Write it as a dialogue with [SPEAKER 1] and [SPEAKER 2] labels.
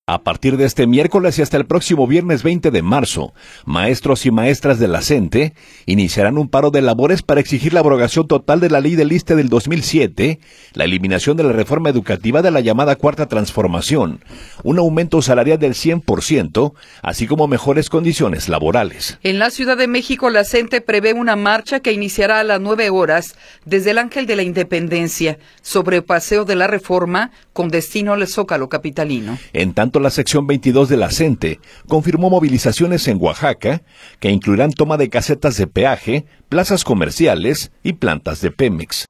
[SPEAKER 1] A partir de este miércoles y hasta el próximo viernes 20 de marzo, maestros y maestras de la CENTE iniciarán un paro de labores para exigir la abrogación total de la ley del ISSSTE del 2007, la eliminación de la reforma educativa de la llamada Cuarta Transformación, un aumento salarial del 100%, así como mejores condiciones laborales.
[SPEAKER 2] En la Ciudad de México, la CENTE prevé una marcha que iniciará a las 9 horas desde el Ángel de la Independencia sobre Paseo de la Reforma con destino al Zócalo capitalino.
[SPEAKER 1] En tanto, la sección 22 de la CENTE confirmó movilizaciones en Oaxaca que incluirán toma de casetas de peaje, plazas comerciales y plantas de Pemex.